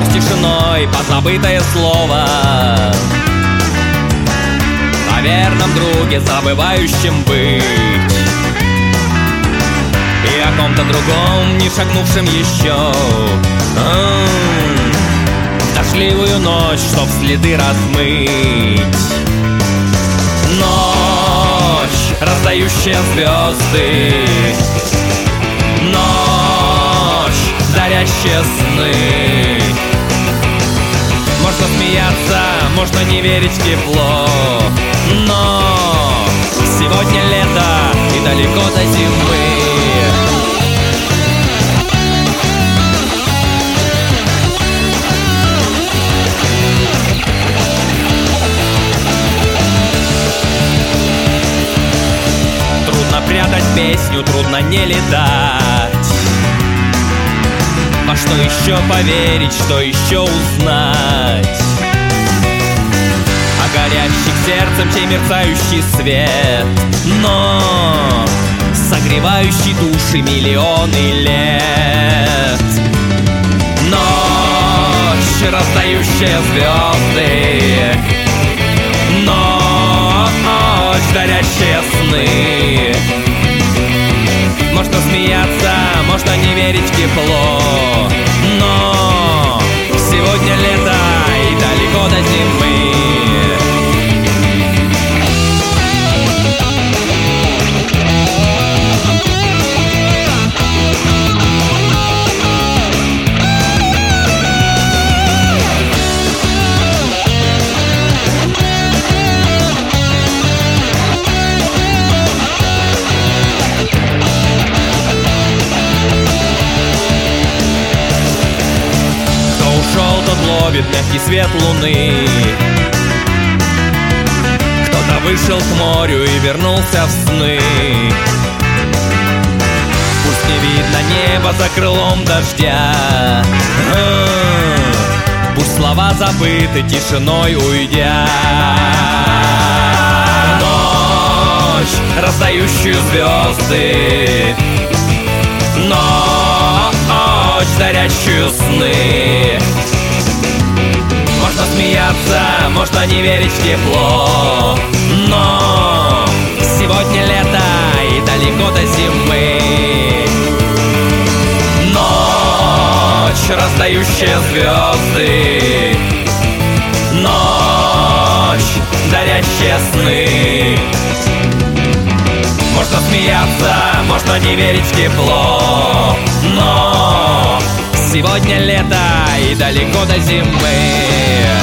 разговор с тишиной, позабытое слово о верном друге, забывающем быть, и о ком-то другом, не шагнувшем еще в дождливую ночь, чтоб следы размыть. Ночь, раздающая звезды, ночь, дарящая сны. Можно смеяться, можно не верить в тепло, но сегодня лето и далеко до зимы. Трудно прятать песню, трудно не летать. Во что еще поверить, что еще узнать? А горящий сердцем тень мерцающий свет, но согревающий души миллионы лет. Ночь, раздающая звезды, ночь, дарящая сны. Можно смеяться, можно не верить в тепло, но сегодня лето и далеко до зимы. Ловит мягкий свет луны. Кто-то вышел к морю и вернулся в сны. Пусть не видно небо за крылом дождя, пусть слова забыты, тишиной уйдя. Ночь, раздающую звезды, ночь, дарящую сны. Можно смеяться, можно не верить в тепло, но сегодня лето и далеко до зимы. Ночь, раздающая звезды, ночь, дарящая сны. Можно смеяться, можно не верить в тепло, но сегодня лето и далеко до зимы.